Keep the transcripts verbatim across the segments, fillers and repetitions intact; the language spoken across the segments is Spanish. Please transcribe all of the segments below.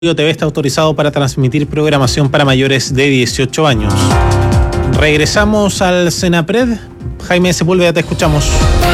T V está autorizado para transmitir programación para mayores de dieciocho años. Regresamos al Senapred. Jaime Sepúlveda, te escuchamos.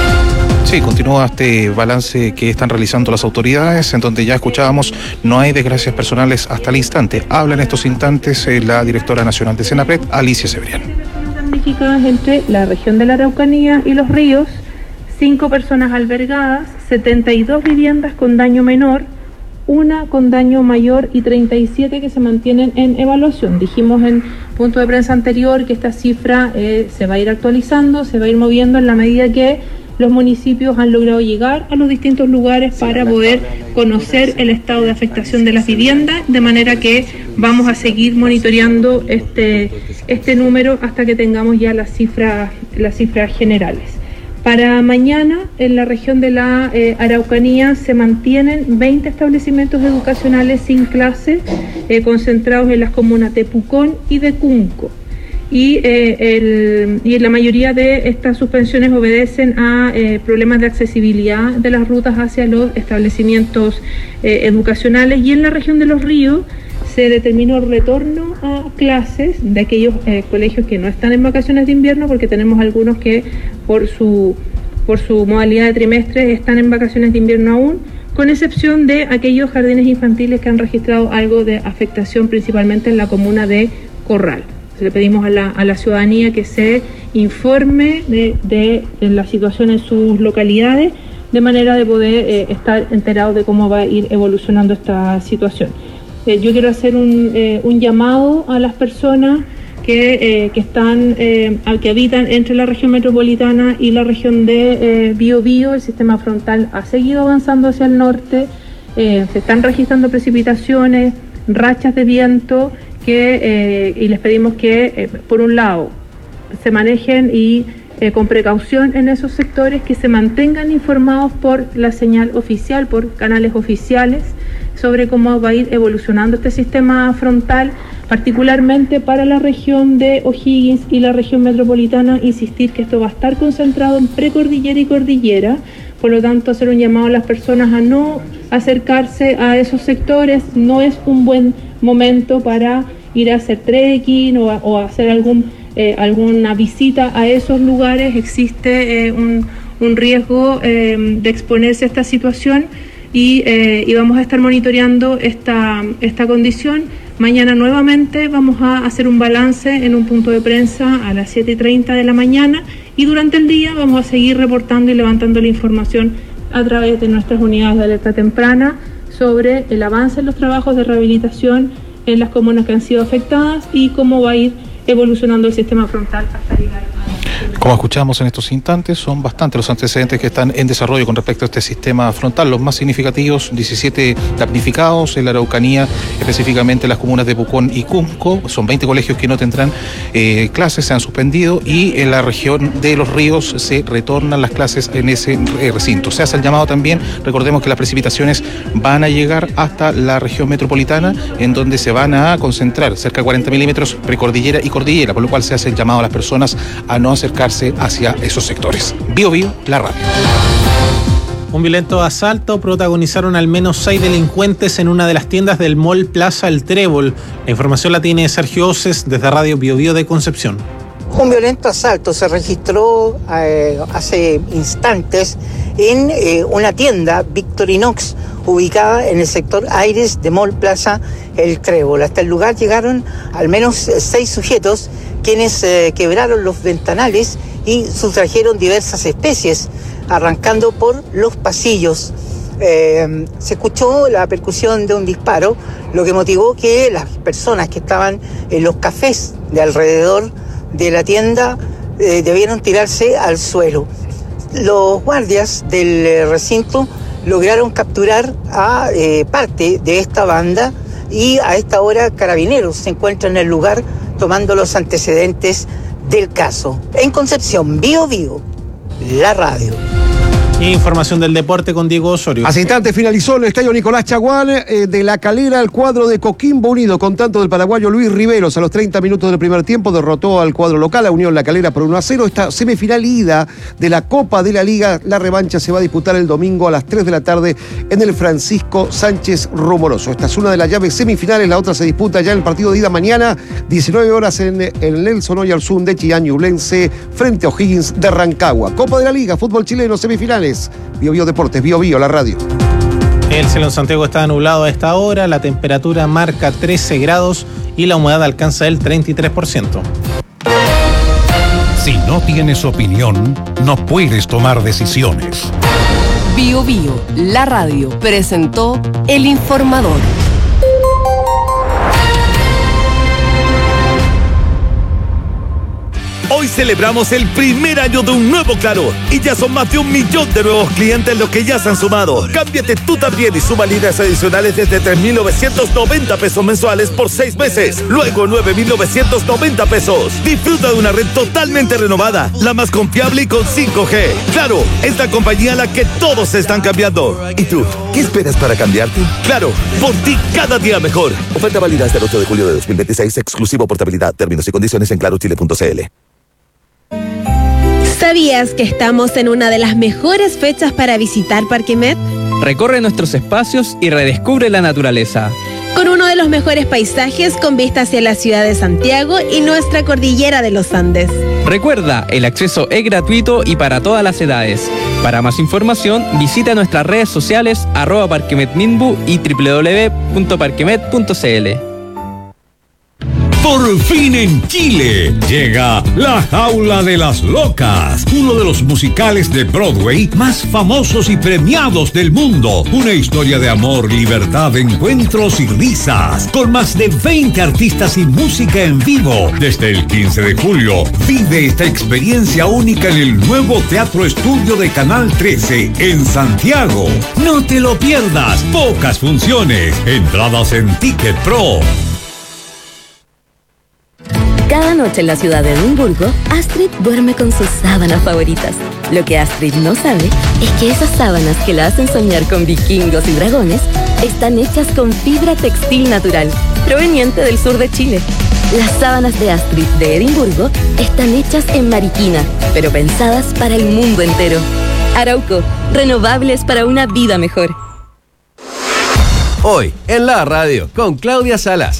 Sí, continúa este balance que están realizando las autoridades, en donde ya escuchábamos, no hay desgracias personales hasta el instante. Habla en estos instantes eh, la directora nacional de Senapred, Alicia Cebrián. Damnificadas entre la región de la Araucanía y los ríos, cinco personas albergadas, setenta y dos viviendas con daño menor, una con daño mayor y treinta y siete que se mantienen en evaluación. Dijimos en punto de prensa anterior que esta cifra eh, se va a ir actualizando, se va a ir moviendo en la medida que los municipios han logrado llegar a los distintos lugares para poder conocer el estado de afectación de las viviendas, de manera que vamos a seguir monitoreando este, este número hasta que tengamos ya las cifras, las cifras generales. Para mañana, en la región de la eh, Araucanía, se mantienen veinte establecimientos educacionales sin clase, eh, concentrados en las comunas de Pucón y de Cunco. Y, eh, el, y la mayoría de estas suspensiones obedecen a eh, problemas de accesibilidad de las rutas hacia los establecimientos eh, educacionales. Y en la región de Los Ríos se determinó el retorno a clases de aquellos eh, colegios que no están en vacaciones de invierno, porque tenemos algunos que por su, por su modalidad de trimestre están en vacaciones de invierno aún, con excepción de aquellos jardines infantiles que han registrado algo de afectación, principalmente en la comuna de Corral. Le pedimos a la, a la ciudadanía que se informe de, de, de la situación en sus localidades, de manera de poder eh, estar enterados de cómo va a ir evolucionando esta situación. Eh, yo quiero hacer un, eh, un llamado a las personas que, eh, que, están, eh, que habitan entre la región metropolitana y la región de eh, Biobío. El sistema frontal ha seguido avanzando hacia el norte, eh, se están registrando precipitaciones, rachas de viento, que, eh, y les pedimos que, eh, por un lado, se manejen y eh, con precaución en esos sectores, que se mantengan informados por la señal oficial, por canales oficiales, sobre cómo va a ir evolucionando este sistema frontal, particularmente para la región de O'Higgins y la región metropolitana. Insistir que esto va a estar concentrado en precordillera y cordillera, por lo tanto hacer un llamado a las personas a no acercarse a esos sectores. No es un buen momento para ir a hacer trekking o a, o a hacer algún, eh, alguna visita a esos lugares. Existe eh, un, un riesgo eh, de exponerse a esta situación y, eh, y vamos a estar monitoreando esta, esta condición. Mañana nuevamente vamos a hacer un balance en un punto de prensa a las siete y treinta de la mañana, y durante el día vamos a seguir reportando y levantando la información a través de nuestras unidades de alerta temprana sobre el avance en los trabajos de rehabilitación en las comunas que han sido afectadas y cómo va a ir evolucionando el sistema frontal hasta llegar a... Como escuchamos en estos instantes, son bastantes los antecedentes que están en desarrollo con respecto a este sistema frontal. Los más significativos, diecisiete damnificados en la Araucanía, específicamente las comunas de Pucón y Cunco. Son veinte colegios que no tendrán eh, clases, se han suspendido, y en la región de Los Ríos se retornan las clases en ese eh, recinto. Se hace el llamado también, recordemos que las precipitaciones van a llegar hasta la región metropolitana, en donde se van a concentrar cerca de cuarenta milímetros precordillera y cordillera, por lo cual se hace el llamado a las personas a no acercarse hacia esos sectores. Bio Bio, la radio. Un violento asalto protagonizaron al menos seis delincuentes en una de las tiendas del Mall Plaza El Trébol. La información la tiene Sergio Oces desde Radio Bio Bio de Concepción. Un violento asalto se registró eh, hace instantes en eh, una tienda Victorinox ubicada en el sector Aires de Mall Plaza El Trébol. Hasta el lugar llegaron al menos seis sujetos, quienes eh, quebraron los ventanales y sustrajeron diversas especies, arrancando por los pasillos. Eh, se escuchó la percusión de un disparo, lo que motivó que las personas que estaban en los cafés de alrededor de la tienda eh, debieron tirarse al suelo. Los guardias del recinto lograron capturar a eh, parte de esta banda, y a esta hora Carabineros se encuentra en el lugar tomando los antecedentes del caso. En Concepción, Bio Bio, la radio. Información del deporte con Diego Osorio. Hace instantes finalizó el estadio Nicolás Chaguán eh, de La Calera, el cuadro de Coquimbo Unido, con tanto del paraguayo Luis Riveros. A los treinta minutos del primer tiempo derrotó al cuadro local, a Unión La Calera, por uno a cero. Esta semifinal ida de la Copa de la Liga, la revancha se va a disputar el domingo a las tres de la tarde en el Francisco Sánchez Romoroso. Esta es una de las llaves semifinales, la otra se disputa ya en el partido de ida mañana, diecinueve horas en el Nelson Oyarzún de Chillán, Ñublense, frente a O'Higgins de Rancagua. Copa de la Liga, fútbol chileno, semifinales. Bio Bio Deportes, Bio Bio, la radio. El cielo en Santiago está nublado a esta hora, la temperatura marca trece grados y la humedad alcanza el treinta y tres por ciento. Si no tienes opinión, no puedes tomar decisiones. Bio Bio, la radio, presentó El Informador. Hoy celebramos el primer año de un nuevo Claro y ya son más de un millón de nuevos clientes los que ya se han sumado. Cámbiate tú también y suma líneas adicionales desde tres mil novecientos noventa pesos mensuales por seis meses. Luego nueve mil novecientos noventa pesos. Disfruta de una red totalmente renovada, la más confiable y con cinco G. Claro, es la compañía a la que todos se están cambiando. ¿Y tú? ¿Qué esperas para cambiarte? Claro, por ti cada día mejor. Oferta válida hasta el ocho de julio de dos mil veintiséis, exclusivo portabilidad. Términos y condiciones en claro chile punto c l. ¿Sabías que estamos en una de las mejores fechas para visitar Parque Met? Recorre nuestros espacios y redescubre la naturaleza. Con uno de los mejores paisajes con vista hacia la ciudad de Santiago y nuestra cordillera de los Andes. Recuerda, el acceso es gratuito y para todas las edades. Para más información, visita nuestras redes sociales arroba parquemetminbu y doble u doble u doble u punto parquemet punto c l. Por fin en Chile llega La Jaula de las Locas, uno de los musicales de Broadway más famosos y premiados del mundo. Una historia de amor, libertad, encuentros y risas, con más de veinte artistas y música en vivo. Desde el quince de julio, vive esta experiencia única en el nuevo Teatro Estudio de Canal trece en Santiago. No te lo pierdas, pocas funciones, entradas en Ticket Pro. Cada noche en la ciudad de Edimburgo, Astrid duerme con sus sábanas favoritas. Lo que Astrid no sabe es que esas sábanas que la hacen soñar con vikingos y dragones están hechas con fibra textil natural, proveniente del sur de Chile. Las sábanas de Astrid de Edimburgo están hechas en Mariquina, pero pensadas para el mundo entero. Arauco, renovables para una vida mejor. Hoy, en la radio, con Claudia Salas.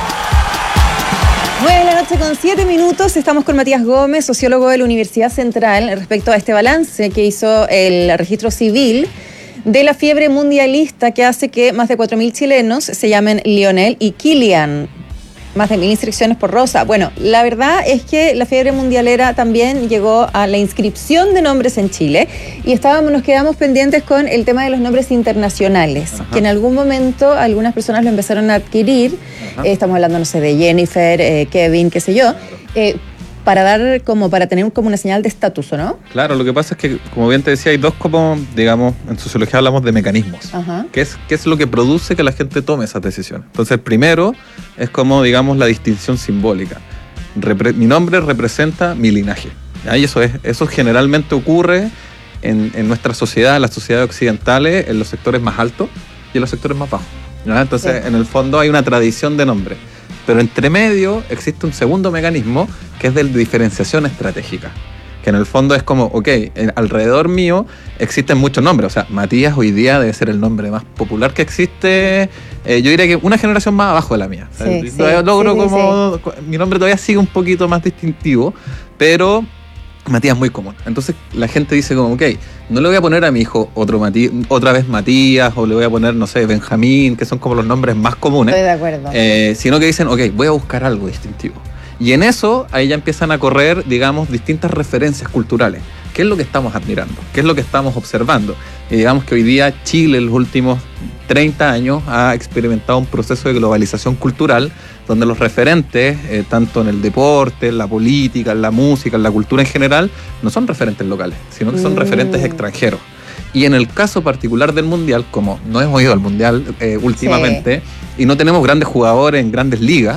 nueve de la noche con siete minutos, estamos con Matías Gómez, sociólogo de la Universidad Central, respecto a este balance que hizo el registro civil de la fiebre mundialista que hace que más de cuatro mil chilenos se llamen Lionel y Kilian. Más de mil inscripciones por Rosa. Bueno, la verdad es que la fiebre mundialera también llegó a la inscripción de nombres en Chile y estábamos, nos quedamos pendientes con el tema de los nombres internacionales, Ajá. que en algún momento algunas personas lo empezaron a adquirir. Eh, estamos hablando, no sé, de Jennifer, eh, Kevin, qué sé yo, eh, para dar como, para tener como una señal de estatus, ¿o no? Claro, lo que pasa es que, como bien te decía, hay dos como, digamos, en sociología hablamos de mecanismos. Ajá. ¿Qué es, qué es lo que produce que la gente tome esas decisiones? Entonces, el primero es como, digamos, la distinción simbólica. Repre- mi nombre representa mi linaje. Y eso, es, eso generalmente ocurre en, en nuestra sociedad, en las sociedades occidentales, en los sectores más altos y en los sectores más bajos. ¿No? Entonces, sí. en el fondo hay una tradición de nombre. Pero entre medio existe un segundo mecanismo que es de diferenciación estratégica, que en el fondo es como, ok, alrededor mío existen muchos nombres, o sea, Matías hoy día debe ser el nombre más popular que existe, eh, yo diría que una generación más abajo de la mía. Sí, o sea, sí, todavía logro sí, como, sí. mi nombre todavía sigue un poquito más distintivo, pero Matías es muy común. Entonces la gente dice como, ok, no le voy a poner a mi hijo otro Matías, otra vez Matías, o le voy a poner, no sé, Benjamín, que son como los nombres más comunes. Estoy de acuerdo. Eh, sino que dicen, ok, voy a buscar algo distintivo. Y en eso, ahí ya empiezan a correr, digamos, distintas referencias culturales. ¿Qué es lo que estamos admirando? ¿Qué es lo que estamos observando? Y digamos que hoy día Chile, en los últimos treinta años, ha experimentado un proceso de globalización cultural donde los referentes, eh, tanto en el deporte, en la política, en la música, en la cultura en general, no son referentes locales, sino que son mm. referentes extranjeros. Y en el caso particular del Mundial, como no hemos ido al Mundial eh, últimamente, sí. y no tenemos grandes jugadores en grandes ligas,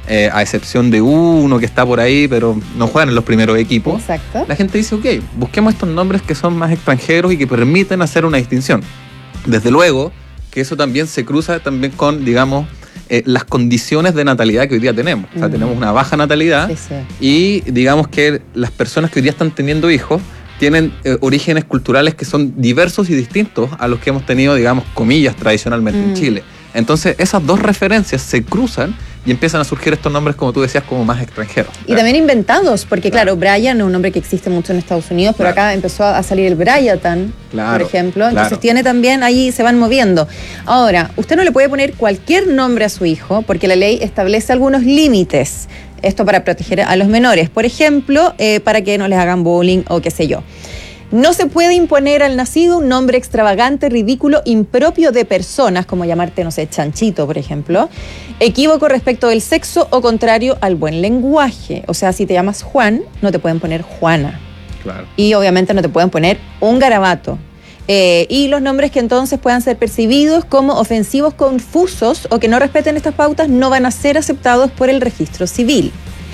eh, a excepción de uno que está por ahí, pero no juegan en los primeros equipos. Exacto. La gente dice, ok, busquemos estos nombres que son más extranjeros y que permiten hacer una distinción. Desde luego que eso también se cruza también con, digamos, eh, las condiciones de natalidad que hoy día tenemos. O sea, mm. tenemos una baja natalidad sí, sí. y digamos que las personas que hoy día están teniendo hijos tienen eh, orígenes culturales que son diversos y distintos a los que hemos tenido, digamos, comillas, tradicionalmente mm. en Chile. Entonces, esas dos referencias se cruzan y empiezan a surgir estos nombres, como tú decías, como más extranjeros. Y claro. también inventados, porque claro, claro Brian es un nombre que existe mucho en Estados Unidos, pero claro. acá empezó a salir el Bryatan, claro, por ejemplo. Entonces claro. tiene también, ahí se van moviendo. Ahora, usted no le puede poner cualquier nombre a su hijo, porque la ley establece algunos límites. Esto para proteger a los menores. Por ejemplo, eh, para que no les hagan bullying o qué sé yo. No se puede imponer al nacido un nombre extravagante, ridículo, impropio de personas, como llamarte, no sé, Chanchito, por ejemplo, equívoco respecto del sexo o contrario al buen lenguaje. O sea, si te llamas Juan, no te pueden poner Juana. Claro. Y obviamente no te pueden poner un garabato. Eh, y los nombres que entonces puedan ser percibidos como ofensivos, confusos o que no respeten estas pautas no van a ser aceptados por el registro civil.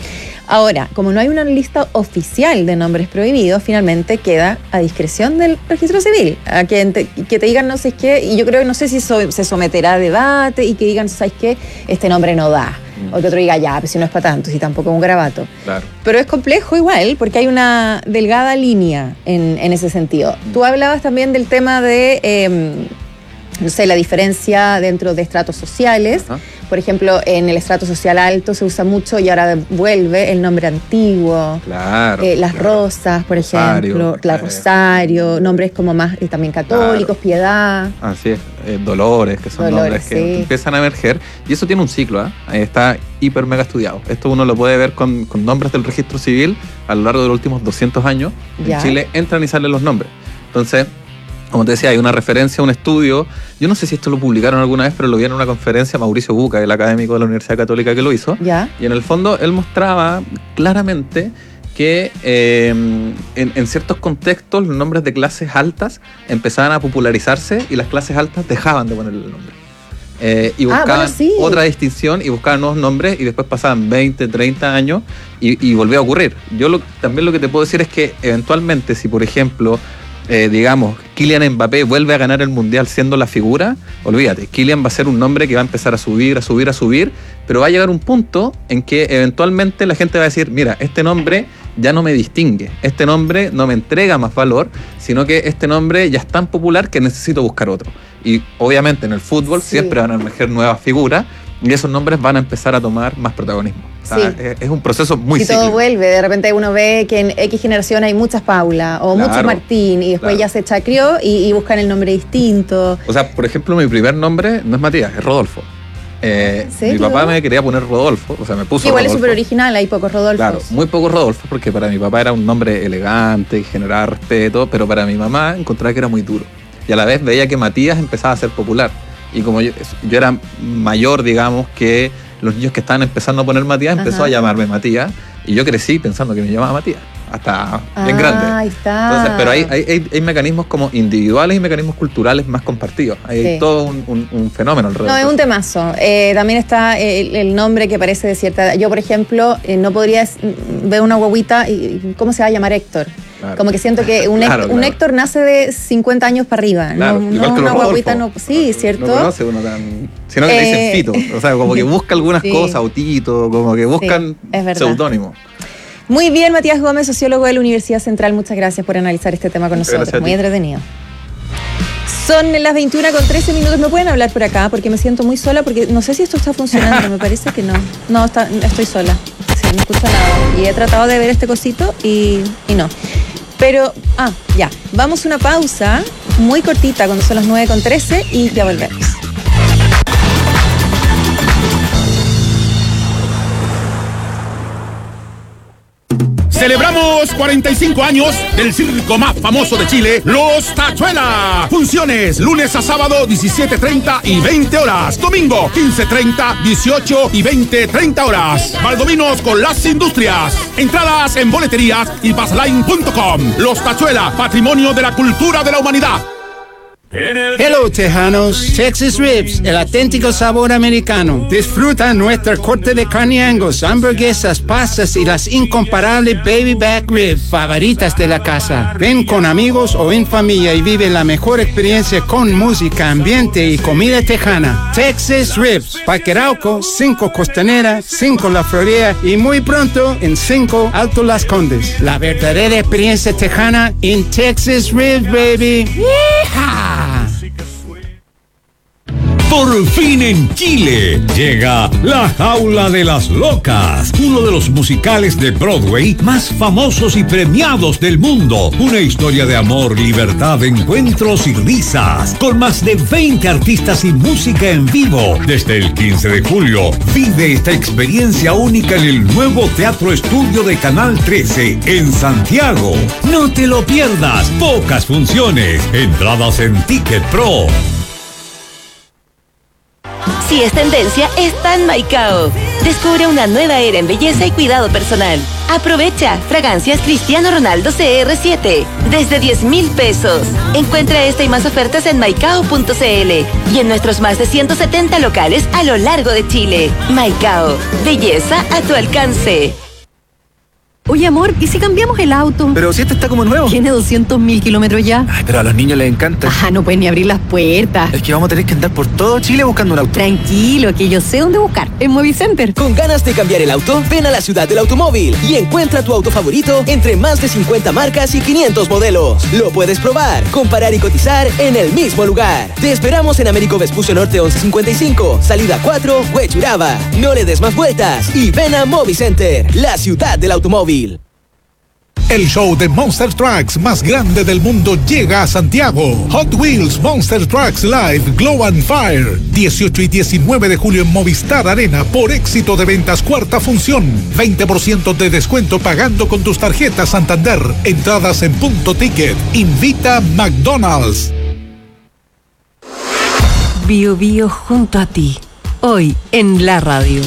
Ahora, como no hay una lista oficial de nombres prohibidos, finalmente queda a discreción del registro civil. A que te, que te digan no sé qué, y yo creo que no sé si so, se someterá a debate y que digan, ¿sabes qué? Este nombre no da. Mm. O que otro diga, ya, pues si no es para tanto, si tampoco es un garabato. Claro. Pero es complejo igual, porque hay una delgada línea en, en ese sentido. Mm. Tú hablabas también del tema de, eh, no sé, la diferencia dentro de estratos sociales. Uh-huh. Por ejemplo, en el estrato social alto se usa mucho y ahora vuelve el nombre antiguo. Claro. Eh, las claro. Rosas, por Rosario, ejemplo. La Rosario, nombres como más eh, también católicos, claro. Piedad. Así es. Eh, Dolores, que son Dolores, nombres que sí. empiezan a emerger. Y eso tiene un ciclo, ¿eh? Ahí está hiper mega estudiado. Esto uno lo puede ver con, con nombres del registro civil a lo largo de los últimos doscientos años. Ya. En Chile entran y salen los nombres. Entonces, como te decía, hay una referencia, un estudio. Yo no sé si esto lo publicaron alguna vez, pero lo vi en una conferencia Mauricio Buca, el académico de la Universidad Católica que lo hizo. ¿Ya? Y en el fondo él mostraba claramente que eh, en, en ciertos contextos los nombres de clases altas empezaban a popularizarse y las clases altas dejaban de ponerle el nombre. Eh, y buscaban ah, bueno, sí. otra distinción y buscaban nuevos nombres y después pasaban veinte, treinta años y, y volvía a ocurrir. Yo lo, también lo que te puedo decir es que eventualmente si por ejemplo Eh, digamos, Kylian Mbappé vuelve a ganar el Mundial siendo la figura, olvídate, Kylian va a ser un nombre que va a empezar a subir, a subir, a subir, pero va a llegar un punto en que eventualmente la gente va a decir, mira, este nombre ya no me distingue, este nombre no me entrega más valor, sino que este nombre ya es tan popular que necesito buscar otro. Y obviamente en el fútbol sí. siempre van a emerger nuevas figuras y esos nombres van a empezar a tomar más protagonismo. O sea, sí. es, es un proceso muy y cíclico. Y todo vuelve, de repente uno ve que en X generación hay muchas Paula o claro, muchos Martín y después claro. ya se chacrió y, y buscan el nombre distinto. O sea, por ejemplo, mi primer nombre no es Matías, es Rodolfo. Eh, mi papá me quería poner Rodolfo, o sea, me puso Igual Rodolfo. es súper original, hay pocos Rodolfos. Claro, muy pocos Rodolfos, porque para mi papá era un nombre elegante y generaba respeto, pero para mi mamá encontraba que era muy duro. Y a la vez veía que Matías empezaba a ser popular. Y como yo, yo era mayor, digamos, que los niños que estaban empezando a poner Matías, Ajá. empezó a llamarme Matías. Y yo crecí pensando que me llamaba Matías, hasta ah, bien grande. Ahí está. Entonces, pero hay, hay, hay, hay mecanismos como individuales y mecanismos culturales más compartidos. Hay sí. todo un, un, un fenómeno alrededor. No, es un temazo. Eh, también está el, el nombre que parece de cierta edad. Yo, por ejemplo, eh, no podría ver una guaguita y ¿cómo se va a llamar Héctor? Claro. Como que siento que un, claro, claro. un Héctor nace de cincuenta años para arriba. Claro, no, igual no que una los guaguita, no, sí, ¿cierto? No conoce uno tan... Sino que eh, le dicen Fito. O sea, como que busca algunas sí. cosas, o Tito, como que buscan sí, seudónimos. Muy bien, Matías Gómez, sociólogo de la Universidad Central. Muchas gracias por analizar este tema con Muchas nosotros. Muy entretenido. Son las veintiuna con trece minutos. ¿Me pueden hablar por acá? Porque me siento muy sola, porque no sé si esto está funcionando. Me parece que no. No, está, estoy sola. Sí, no escucho nada. Y he tratado de ver este cosito y, y no. Pero, ah, ya. Vamos a una pausa muy cortita cuando son las nueve con trece y ya volvemos. Celebramos cuarenta y cinco años del circo más famoso de Chile, Los Tachuela. Funciones lunes a sábado diecisiete treinta y veinte horas. Domingo quince treinta, dieciocho y veinte treinta horas. Valdominos con las industrias. Entradas en boleterías y passline punto com. Los Tachuela, patrimonio de la cultura de la humanidad. Hello, tejanos. Texas Ribs, el auténtico sabor americano. Disfruta nuestra corte de carne Angus, hamburguesas, pastas y las incomparables baby back ribs favoritas de la casa. Ven con amigos o en familia y vive la mejor experiencia con música, ambiente y comida tejana. Texas Ribs, Parque Arauco, cinco Costanera, cinco La Florida y muy pronto en cinco Alto Las Condes. La verdadera experiencia tejana en Texas Ribs, baby. ¡Yeehaw! Por fin en Chile llega La Jaula de las Locas, uno de los musicales de Broadway más famosos y premiados del mundo. Una historia de amor, libertad, encuentros y risas, con más de veinte artistas y música en vivo. Desde el quince de julio, vive esta experiencia única en el nuevo Teatro Estudio de Canal trece en Santiago. No te lo pierdas, pocas funciones, entradas en Ticket Pro. Si es tendencia, está en Maicao. Descubre una nueva era en belleza y cuidado personal. Aprovecha fragancias Cristiano Ronaldo C R siete desde diez mil pesos. Encuentra esta y más ofertas en maicao punto cl y en nuestros más de ciento setenta locales a lo largo de Chile. Maicao, belleza a tu alcance. Oye, amor, ¿y si cambiamos el auto? Pero si este está como nuevo. Tiene doscientos mil kilómetros ya. Ay, pero a los niños les encanta. Ajá, no pueden ni abrir las puertas. Es que vamos a tener que andar por todo Chile buscando un auto. Tranquilo, que yo sé dónde buscar. En Movicenter. ¿Con ganas de cambiar el auto? Ven a la ciudad del automóvil y encuentra tu auto favorito entre más de cincuenta marcas y quinientos modelos. Lo puedes probar, comparar y cotizar en el mismo lugar. Te esperamos en Américo Vespucio Norte once cincuenta y cinco, salida cuatro, Huechuraba. No le des más vueltas y ven a Movicenter, la ciudad del automóvil. El show de Monster Trucks más grande del mundo llega a Santiago. Hot Wheels Monster Trucks Live Glow and Fire. dieciocho y diecinueve de julio en Movistar Arena por éxito de ventas cuarta función. veinte por ciento de descuento pagando con tus tarjetas Santander. Entradas en Punto Ticket. Invita McDonald's. Bio Bio junto a ti. Hoy en la radio.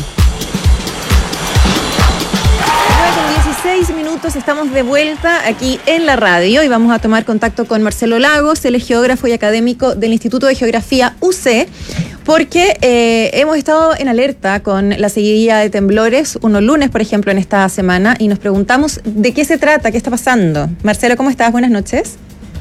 dieciséis minutos, estamos de vuelta aquí en la radio y vamos a tomar contacto con Marcelo Lagos, él es geógrafo y académico del Instituto de Geografía U C, porque eh, hemos estado en alerta con la seguidilla de temblores, unos lunes, por ejemplo, en esta semana, y nos preguntamos de qué se trata, qué está pasando. Marcelo, ¿cómo estás? Buenas noches.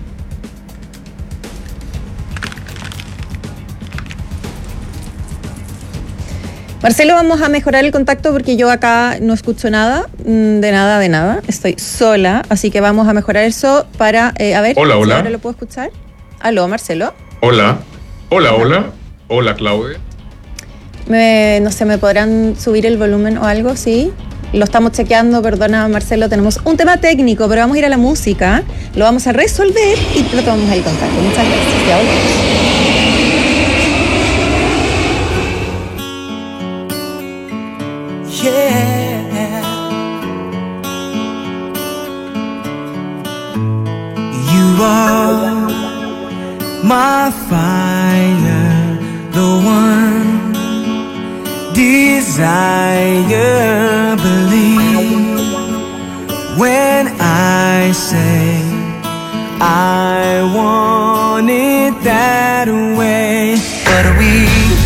Marcelo, vamos a mejorar el contacto porque yo acá no escucho nada, de nada, de nada. Estoy sola, así que vamos a mejorar eso para, eh, a ver, hola, si hola. ahora lo puedo escuchar. Aló, Marcelo. Hola, hola, hola. Hola, Claudia. Me, no sé, ¿me podrán subir el volumen o algo? Sí. Lo estamos chequeando, perdona, Marcelo, tenemos un tema técnico, pero vamos a ir a la música, lo vamos a resolver y retomamos el contacto. Muchas gracias. Ya volvemos. Yeah, you are my fire, the one desire. Believe when I say I want it that way, but we